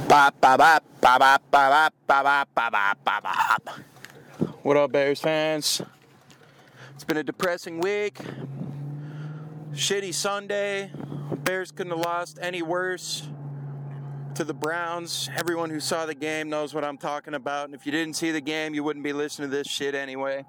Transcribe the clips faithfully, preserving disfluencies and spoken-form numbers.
Bop, bop, bop, bop, bop, bop, bop, bop, bop, bop, bop. What up, Bears fans? It's been a depressing week. Shitty Sunday. Bears couldn't have lost any worse to the Browns. Everyone who saw the game knows what I'm talking about. And if you didn't see the game, you wouldn't be listening to this shit anyway.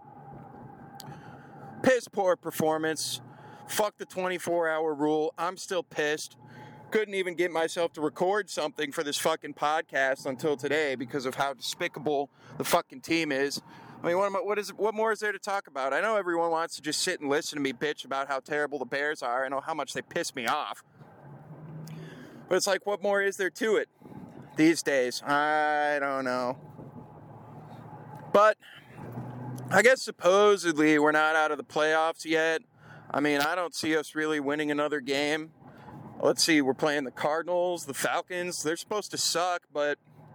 Piss poor performance. Fuck the twenty-four hour rule. I'm still pissed. Couldn't even get myself to record something for this fucking podcast until today because of how despicable the fucking team is. I mean, what, am I, what is what more is there to talk about? I know everyone wants to just sit and listen to me bitch about how terrible the Bears are. I know how much they piss me off. But it's like, what more is there to it these days? I don't know. But I guess supposedly we're not out of the playoffs yet. I mean, I don't see us really winning another game. Let's see, we're playing the Cardinals, the Falcons. They're supposed to suck, but,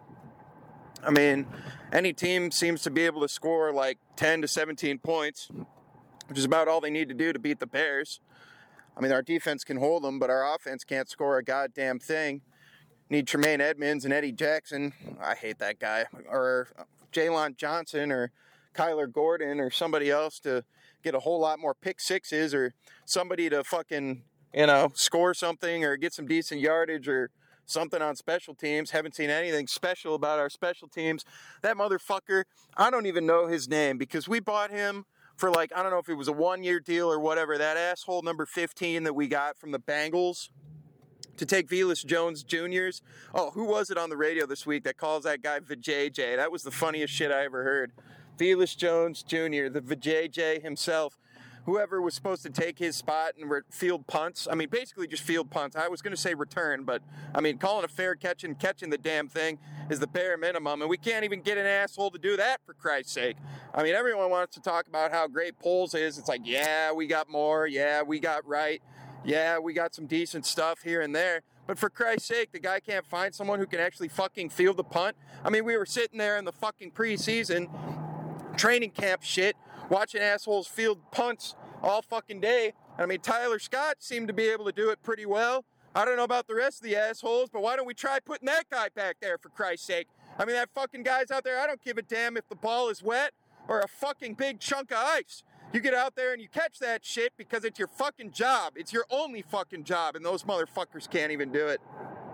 I mean, any team seems to be able to score like ten to seventeen points, which is about all they need to do to beat the Bears. I mean, our defense can hold them, but our offense can't score a goddamn thing. Need Tremaine Edmonds and Eddie Jackson. I hate that guy. Or Jalen Johnson or Kyler Gordon or somebody else to get a whole lot more pick sixes or somebody to fucking, you know, score something or get some decent yardage or something on special teams. Haven't seen anything special about our special teams. That motherfucker, I don't even know his name because we bought him for like, I don't know if it was a one-year deal or whatever. That asshole number fifteen that we got from the Bengals to take Velus Jones Junior's. Oh, who was it on the radio this week that calls that guy V J J? That was the funniest shit I ever heard. Velus Jones Junior, the V J J himself. Whoever was supposed to take his spot and field punts. I mean, basically just field punts. I was going to say return, but, I mean, calling a fair catch and catching the damn thing is the bare minimum, and we can't even get an asshole to do that, for Christ's sake. I mean, everyone wants to talk about how great Poles is. It's like, yeah, we got more. Yeah, we got right. Yeah, we got some decent stuff here and there. But for Christ's sake, the guy can't find someone who can actually fucking field the punt. I mean, we were sitting there in the fucking preseason training camp shit, watching assholes field punts all fucking day. I mean, Tyler Scott seemed to be able to do it pretty well. I don't know about the rest of the assholes, but why don't we try putting that guy back there, for Christ's sake? I mean, that fucking guy's out there. I don't give a damn if the ball is wet or a fucking big chunk of ice. You get out there and you catch that shit because it's your fucking job. It's your only fucking job, and those motherfuckers can't even do it.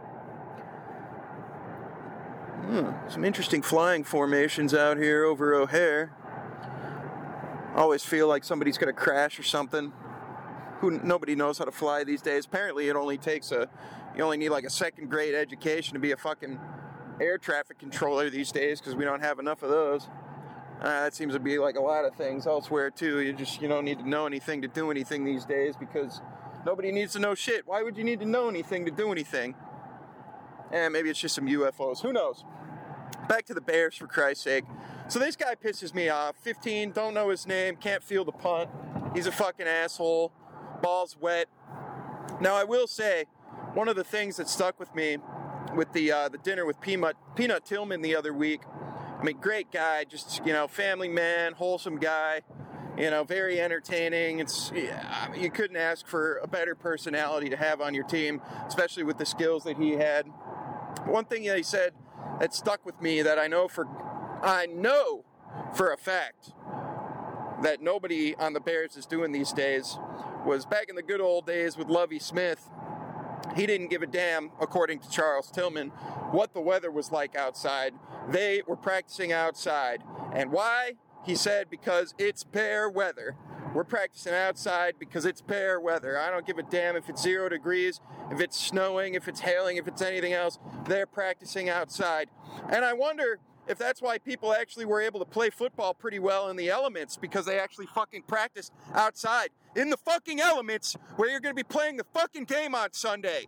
Hmm, some interesting flying formations out here over O'Hare. Always feel like somebody's going to crash or something. Who nobody knows how to fly these days. Apparently, it only takes a, you only need like a second grade education to be a fucking air traffic controller these days because we don't have enough of those. Uh, that seems to be like a lot of things elsewhere too. You just, you don't need to know anything to do anything these days because nobody needs to know shit. Why would you need to know anything to do anything? And maybe it's just some U F Os. Who knows? Back to the Bears, for Christ's sake. So this guy pisses me off. fifteen, don't know his name, can't field the punt. He's a fucking asshole. Ball's wet. Now, I will say, one of the things that stuck with me with the uh, the dinner with Peanut, Peanut Tillman the other week, I mean, great guy, just, you know, family man, wholesome guy, you know, very entertaining. It's yeah, you couldn't ask for a better personality to have on your team, especially with the skills that he had. One thing that he said that stuck with me that I know for I know for a fact that nobody on the Bears is doing these days was back in the good old days with Lovie Smith. He didn't give a damn, according to Charles Tillman, what the weather was like outside. They were practicing outside. And why? He said, because it's Bear weather. We're practicing outside because it's Bear weather. I don't give a damn if it's zero degrees, if it's snowing, if it's hailing, if it's anything else. They're practicing outside. And I wonder if that's why people actually were able to play football pretty well in the elements, because they actually fucking practiced outside in the fucking elements where you're going to be playing the fucking game on Sunday.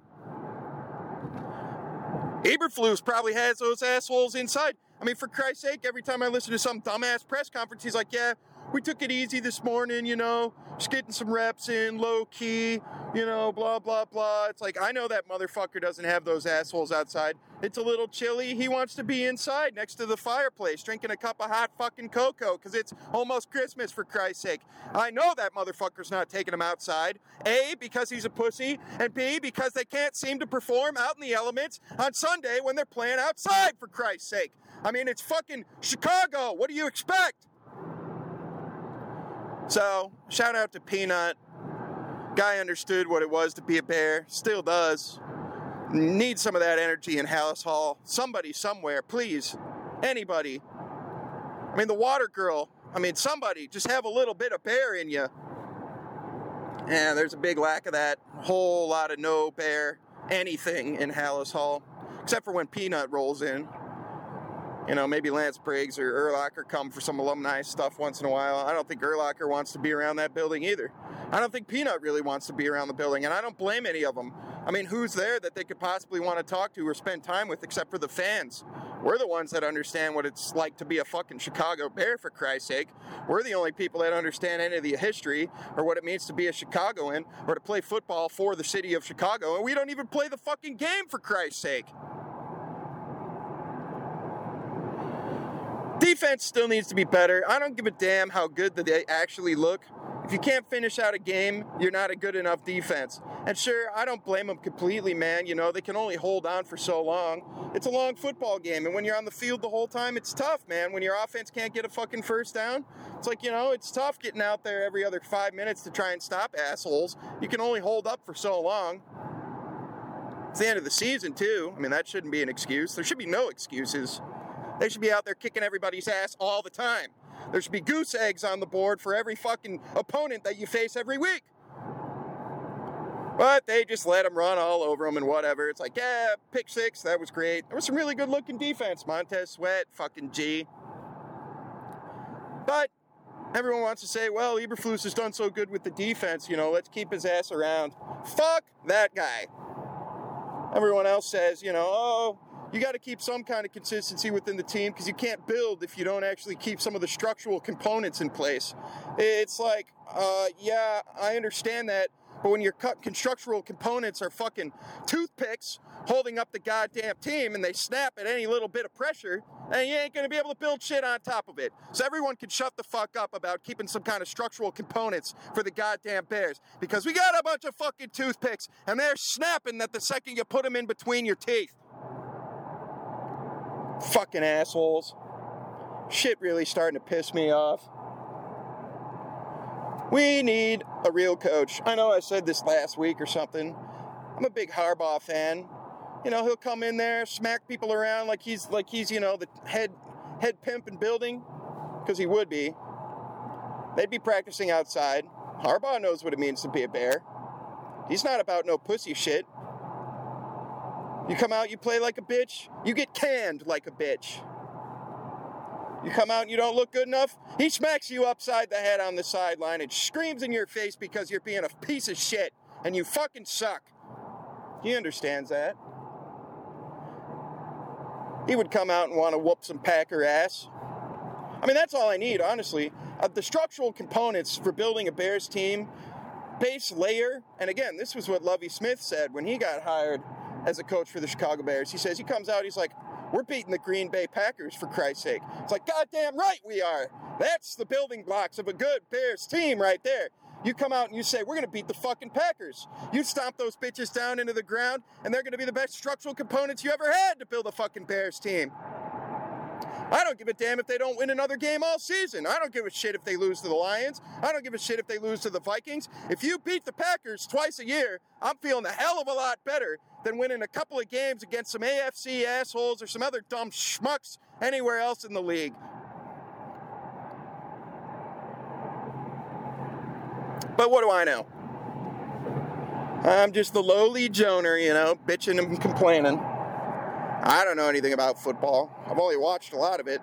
Eberflus probably has those assholes inside. I mean, for Christ's sake, every time I listen to some dumbass press conference, he's like, yeah, we took it easy this morning, you know, just getting some reps in, low key, you know, blah, blah, blah. It's like, I know that motherfucker doesn't have those assholes outside. It's a little chilly. He wants to be inside next to the fireplace drinking a cup of hot fucking cocoa because it's almost Christmas, for Christ's sake. I know that motherfucker's not taking him outside. A, because he's a pussy, and B, because they can't seem to perform out in the elements on Sunday when they're playing outside, for Christ's sake. I mean, it's fucking Chicago. What do you expect? So, shout out to Peanut. Guy understood what it was to be a Bear. Still does. Need some of that energy in Halas Hall. Somebody, somewhere, please. Anybody. I mean, the water girl. I mean, somebody. Just have a little bit of Bear in you. And there's a big lack of that. A whole lot of no Bear anything in Halas Hall. Except for when Peanut rolls in. You know, maybe Lance Briggs or Urlacher come for some alumni stuff once in a while. I don't think Urlacher wants to be around that building either. I don't think Peanut really wants to be around the building, and I don't blame any of them. I mean, who's there that they could possibly want to talk to or spend time with except for the fans? We're the ones that understand what it's like to be a fucking Chicago Bear, for Christ's sake. We're the only people that understand any of the history or what it means to be a Chicagoan or to play football for the city of Chicago, and we don't even play the fucking game, for Christ's sake. Defense still needs to be better. I don't give a damn how good they actually look. If you can't finish out a game, you're not a good enough defense. And sure, I don't blame them completely, man. You know, they can only hold on for so long. It's a long football game, and when you're on the field the whole time, it's tough, man. When your offense can't get a fucking first down, it's like, you know, it's tough getting out there every other five minutes to try and stop assholes. You can only hold up for so long. It's the end of the season, too. I mean, that shouldn't be an excuse. There should be no excuses. They should be out there kicking everybody's ass all the time. There should be goose eggs on the board for every fucking opponent that you face every week. But they just let them run all over them and whatever. It's like, yeah, pick six, that was great. There was some really good-looking defense. Montez Sweat, fucking G. But everyone wants to say, well, Eberflus has done so good with the defense, you know, let's keep his ass around. Fuck that guy. Everyone else says, you know, oh, you got to keep some kind of consistency within the team because you can't build if you don't actually keep some of the structural components in place. It's like, uh, yeah, I understand that, but when your constructural components are fucking toothpicks holding up the goddamn team and they snap at any little bit of pressure, and you ain't going to be able to build shit on top of it. So everyone can shut the fuck up about keeping some kind of structural components for the goddamn Bears because we got a bunch of fucking toothpicks and they're snapping that the second you put them in between your teeth. Fucking assholes. Shit really starting to piss me off. We need a real coach. I know I said this last week or something. I'm a big Harbaugh fan. You know, he'll come in there, smack people around like he's, like he's, you know, the head head pimp in building, because he would be. They'd be practicing outside. Harbaugh knows what it means to be a Bear. He's not about no pussy shit. You come out, you play like a bitch, you get canned like a bitch. You come out and you don't look good enough, he smacks you upside the head on the sideline and screams in your face because you're being a piece of shit and you fucking suck. He understands that. He would come out and want to whoop some Packer ass. I mean, that's all I need, honestly. Uh, the structural components for building a Bears team, base layer, and again, this was what Lovie Smith said when he got hired as a coach for the Chicago Bears. He says, he comes out, he's like, we're beating the Green Bay Packers, for Christ's sake. It's like, goddamn right we are. That's the building blocks of a good Bears team right there. You come out and you say, we're going to beat the fucking Packers. You stomp those bitches down into the ground, and they're going to be the best structural components you ever had to build a fucking Bears team. I don't give a damn if they don't win another game all season. I don't give a shit if they lose to the Lions. I don't give a shit if they lose to the Vikings. If you beat the Packers twice a year, I'm feeling a hell of a lot better than winning a couple of games against some A F C assholes or some other dumb schmucks anywhere else in the league. But what do I know? I'm just the lowly Joner, you know, bitching and complaining. I don't know anything about football. I've only watched a lot of it.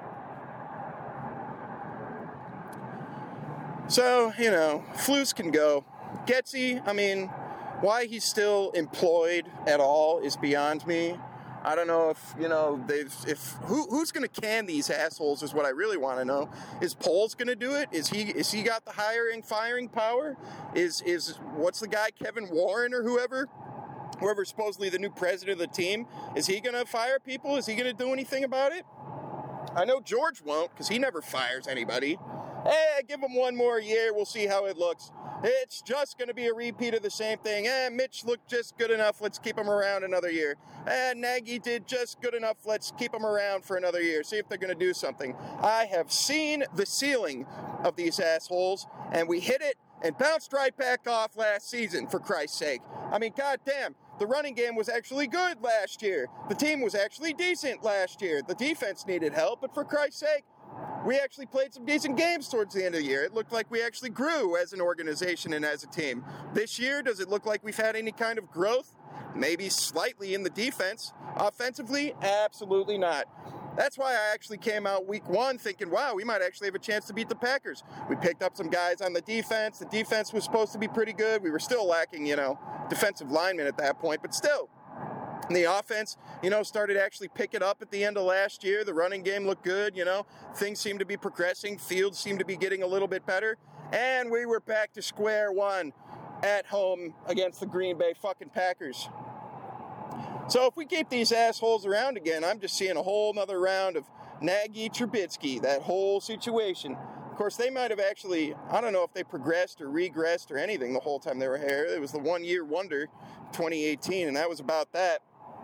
So, you know, Flus can go. Getsy, I mean, why he's still employed at all is beyond me. I don't know if, you know, they've, if, who, who's going to can these assholes is what I really want to know. Is Poles going to do it? Is he, is he got the hiring, firing power? Is, is, what's the guy, Kevin Warren or whoever? Whoever's supposedly the new president of the team, is he going to fire people? Is he going to do anything about it? I know George won't, because he never fires anybody. Hey, give him one more year, we'll see how it looks. It's just going to be a repeat of the same thing. Eh, Mitch looked just good enough, let's keep him around another year. Eh, Nagy did just good enough, let's keep him around for another year, see if they're going to do something. I have seen the ceiling of these assholes, and we hit it and bounced right back off last season, for Christ's sake. I mean, goddamn. The running game was actually good last year. The team was actually decent last year. The defense needed help, but for Christ's sake, we actually played some decent games towards the end of the year. It looked like we actually grew as an organization and as a team. This year, does it look like we've had any kind of growth? Maybe slightly in the defense. Offensively, absolutely not. That's why I actually came out week one thinking, wow, we might actually have a chance to beat the Packers. We picked up some guys on the defense. The defense was supposed to be pretty good. We were still lacking, you know, defensive linemen at that point, but still. The offense, you know, started to actually pick it up at the end of last year. The running game looked good, you know. Things seemed to be progressing. Fields seemed to be getting a little bit better. And we were back to square one at home against the Green Bay fucking Packers. So if we keep these assholes around again, I'm just seeing a whole nother round of Nagy, Trubisky, that whole situation. Of course, they might have actually, I don't know if they progressed or regressed or anything the whole time they were here. It was the one-year wonder, twenty eighteen, and that was about that.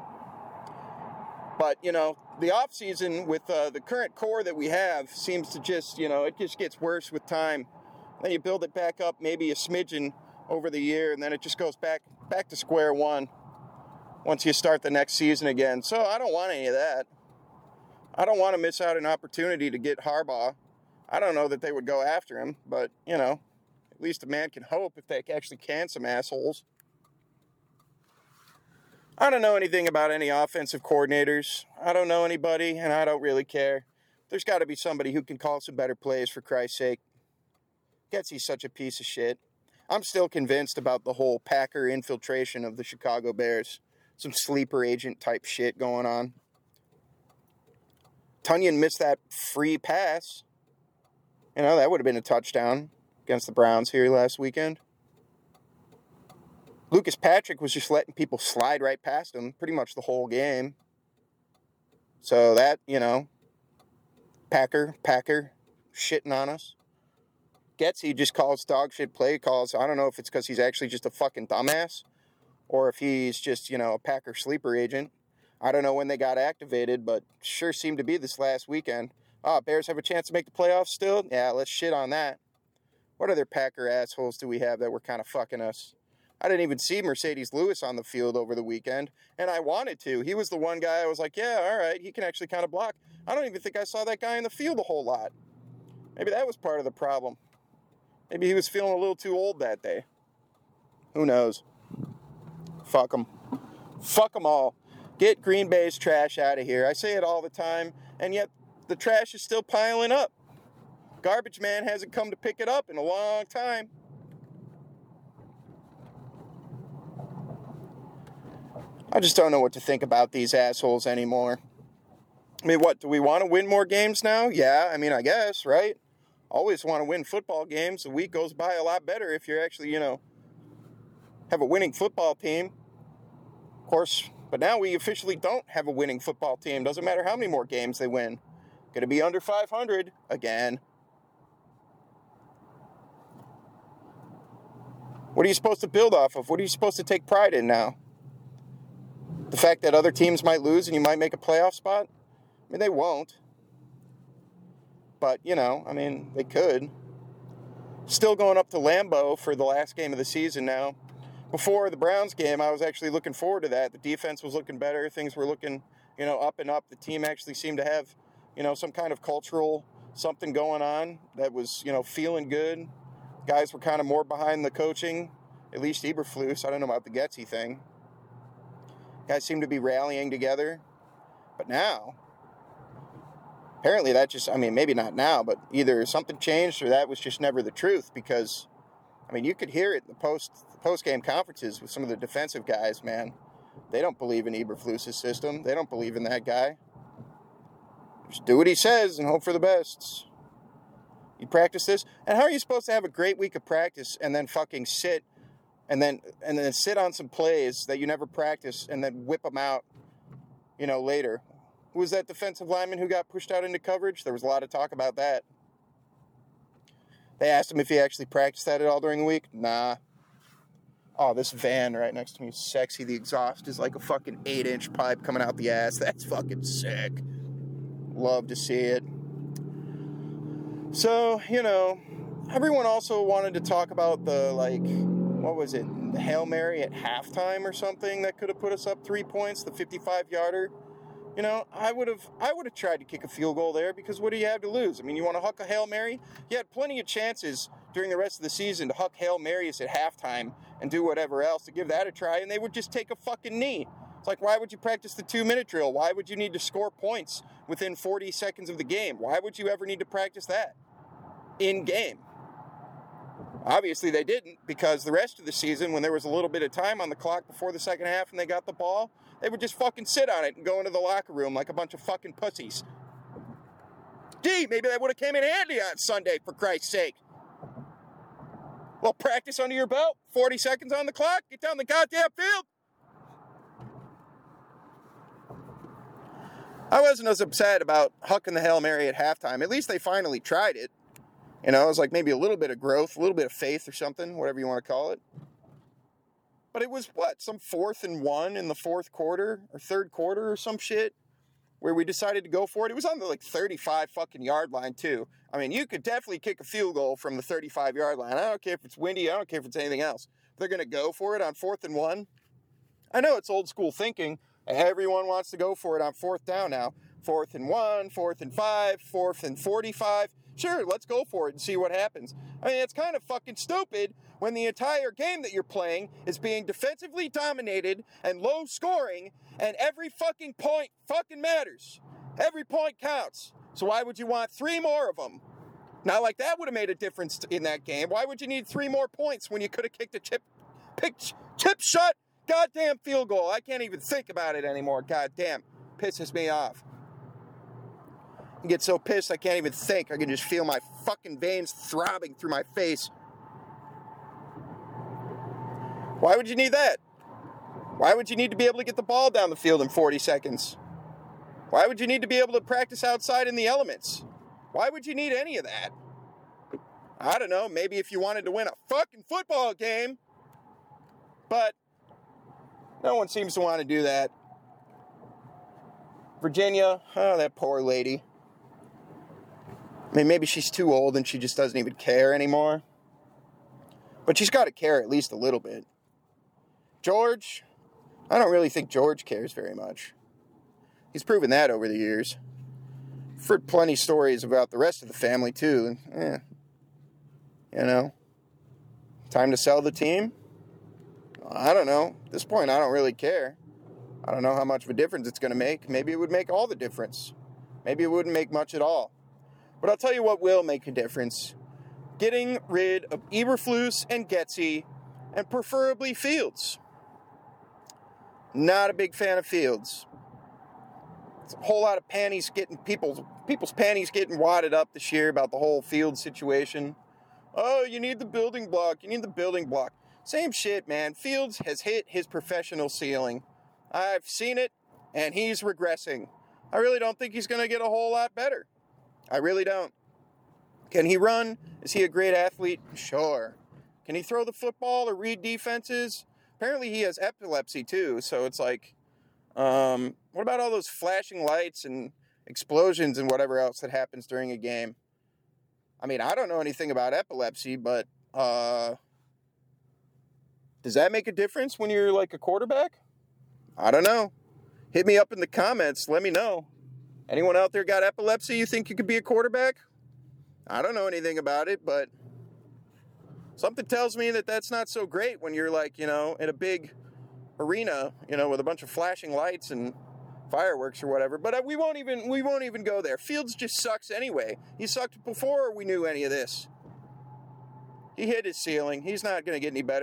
But, you know, the offseason with uh, the current core that we have seems to just, you know, it just gets worse with time. Then you build it back up maybe a smidgen over the year, and then it just goes back back to square one once you start the next season again. So I don't want any of that. I don't want to miss out an opportunity to get Harbaugh. I don't know that they would go after him, but, you know, at least a man can hope if they actually can some assholes. I don't know anything about any offensive coordinators. I don't know anybody, and I don't really care. There's got to be somebody who can call some better plays, for Christ's sake. Getsy's such a piece of shit. I'm still convinced about the whole Packer infiltration of the Chicago Bears. Some sleeper agent type shit going on. Tunyon missed that free pass. You know, that would have been a touchdown against the Browns here last weekend. Lucas Patrick was just letting people slide right past him pretty much the whole game. So that, you know, Packer, Packer, shitting on us. Getsy just calls dog shit play calls. I don't know if it's because he's actually just a fucking dumbass or if he's just, you know, a Packer sleeper agent. I don't know when they got activated, but sure seemed to be this last weekend. Oh, Bears have a chance to make the playoffs still? Yeah, let's shit on that. What other Packer assholes do we have that were kind of fucking us? I didn't even see Mercedes Lewis on the field over the weekend, and I wanted to. He was the one guy I was like, yeah, all right, he can actually kind of block. I don't even think I saw that guy in the field a whole lot. Maybe that was part of the problem. Maybe he was feeling a little too old that day. Who knows? Fuck them. Fuck them all. Get Green Bay's trash out of here. I say it all the time, and yet the trash is still piling up. Garbage man hasn't come to pick it up in a long time. I just don't know what to think about these assholes anymore. I mean, what, do we want to win more games now? Yeah, I mean, I guess, right? Always want to win football games. The week goes by a lot better if you're actually, you know, have a winning football team. Of course, but now we officially don't have a winning football team. Doesn't matter how many more games they win. Going to be under five hundred again. What are you supposed to build off of? What are you supposed to take pride in now? The fact that other teams might lose and you might make a playoff spot? I mean, they won't. But, you know, I mean, they could. Still going up to Lambeau for the last game of the season now. Before the Browns game, I was actually looking forward to that. The defense was looking better. Things were looking, you know, up and up. The team actually seemed to have, you know, some kind of cultural something going on that was, you know, feeling good. Guys were kind of more behind the coaching, at least Eberflus. I don't know about the Getsy thing. Guys seem to be rallying together. But now, apparently that just, I mean, maybe not now, but either something changed or that was just never the truth because, I mean, you could hear it in the post, the post-game conferences with some of the defensive guys, man. They don't believe in Eberflus's system. They don't believe in that guy. Just do what he says and hope for the best. You practice this, and how are you supposed to have a great week of practice and then fucking sit and then and then sit on some plays that you never practice and then whip them out, you know, later? Who was that defensive lineman who got pushed out into coverage? There was a lot of talk about that. They asked him if he actually practiced that at all during the week. Nah. Oh, this van right next to me is sexy. The exhaust is like a fucking eight-inch pipe coming out the ass. That's fucking sick. Love to see it. So, you know, everyone also wanted to talk about the, like, what was it, the Hail Mary at halftime or something that could have put us up three points, the fifty-five-yarder. You know, I would have I would have tried to kick a field goal there because what do you have to lose? I mean, you want to huck a Hail Mary? You had plenty of chances during the rest of the season to huck Hail Marys at halftime and do whatever else to give that a try, and they would just take a fucking knee. It's like, why would you practice the two-minute drill? Why would you need to score points within forty seconds of the game? Why would you ever need to practice that in game? Obviously, they didn't, because the rest of the season, when there was a little bit of time on the clock before the second half and they got the ball, they would just fucking sit on it and go into the locker room like a bunch of fucking pussies. Gee, maybe that would have came in handy on Sunday, for Christ's sake. Well, practice under your belt, forty seconds on the clock, get down the goddamn field. I wasn't as upset about hucking the Hail Mary at halftime. At least they finally tried it. You know, it was like maybe a little bit of growth, a little bit of faith or something, whatever you want to call it. But it was, what, some fourth and one in the fourth quarter or third quarter or some shit where we decided to go for it. It was on the, like, thirty-five fucking yard line, too. I mean, you could definitely kick a field goal from the thirty-five yard line. I don't care if it's windy. I don't care if it's anything else. They're going to go for it on fourth and one. I know it's old school thinking. Everyone wants to go for it on fourth down now. Fourth and one, fourth and five, fourth and forty-five. Sure, let's go for it and see what happens. I mean, it's kind of fucking stupid when the entire game that you're playing is being defensively dominated and low scoring, and every fucking point fucking matters. Every point counts. So why would you want three more of them? Not like that would have made a difference in that game. Why would you need three more points when you could have kicked a chip, picked, chip shot goddamn field goal? I can't even think about it anymore. Goddamn. Pisses me off. I get so pissed I can't even think. I can just feel my fucking veins throbbing through my face. Why would you need that? Why would you need to be able to get the ball down the field in forty seconds? Why would you need to be able to practice outside in the elements? Why would you need any of that? I don't know. Maybe if you wanted to win a fucking football game. But no one seems to want to do that. Virginia, oh, that poor lady. I mean, maybe she's too old and she just doesn't even care anymore. But she's got to care at least a little bit. George, I don't really think George cares very much. He's proven that over the years. I've heard plenty of stories about the rest of the family, too. And, eh, you know, time to sell the team? I don't know. At this point, I don't really care. I don't know how much of a difference it's going to make. Maybe it would make all the difference. Maybe it wouldn't make much at all. But I'll tell you what will make a difference. Getting rid of Eberflus and Getsy, and preferably Fields. Not a big fan of Fields. It's a whole lot of panties getting, people's, people's panties getting wadded up this year about the whole Fields situation. Oh, you need the building block. You need the building block. Same shit, man. Fields has hit his professional ceiling. I've seen it, and he's regressing. I really don't think he's going to get a whole lot better. I really don't. Can he run? Is he a great athlete? Sure. Can he throw the football or read defenses? Apparently he has epilepsy too, so it's like, um, what about all those flashing lights and explosions and whatever else that happens during a game? I mean, I don't know anything about epilepsy, but uh, does that make a difference when you're like a quarterback? I don't know. Hit me up in the comments. Let me know. Anyone out there got epilepsy you think you could be a quarterback? I don't know anything about it, but something tells me that that's not so great when you're like, you know, in a big arena, you know, with a bunch of flashing lights and fireworks or whatever. But we won't even we won't even go there. Fields just sucks anyway. He sucked before we knew any of this. He hit his ceiling. He's not going to get any better.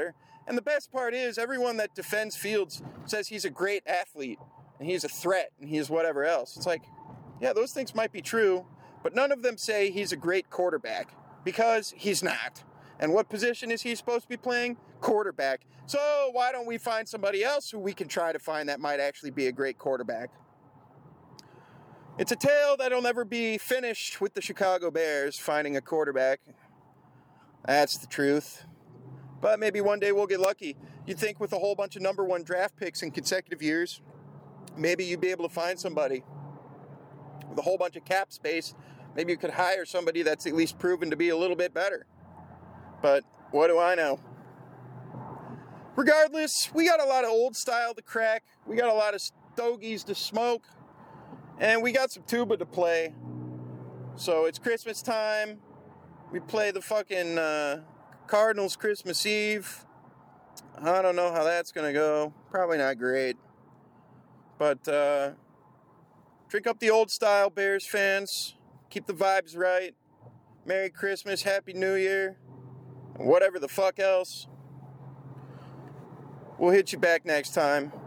And the best part is, everyone that defends Fields says he's a great athlete, and he's a threat, and he's whatever else. It's like, yeah, those things might be true, but none of them say he's a great quarterback, because he's not. And what position is he supposed to be playing? Quarterback. So why don't we find somebody else who we can try to find that might actually be a great quarterback? It's a tale that'll never be finished with the Chicago Bears finding a quarterback. That's the truth. But maybe one day we'll get lucky. You'd think with a whole bunch of number one draft picks in consecutive years, maybe you'd be able to find somebody. With a whole bunch of cap space, maybe you could hire somebody that's at least proven to be a little bit better. But what do I know? Regardless, we got a lot of old style to crack. We got a lot of stogies to smoke. And we got some tuba to play. So it's Christmas time. We play the fucking uh, Cardinals Christmas Eve. I don't know how that's going to go. Probably not great. But uh, drink up the old style, Bears fans. Keep the vibes right. Merry Christmas, Happy New Year. And whatever the fuck else. We'll hit you back next time.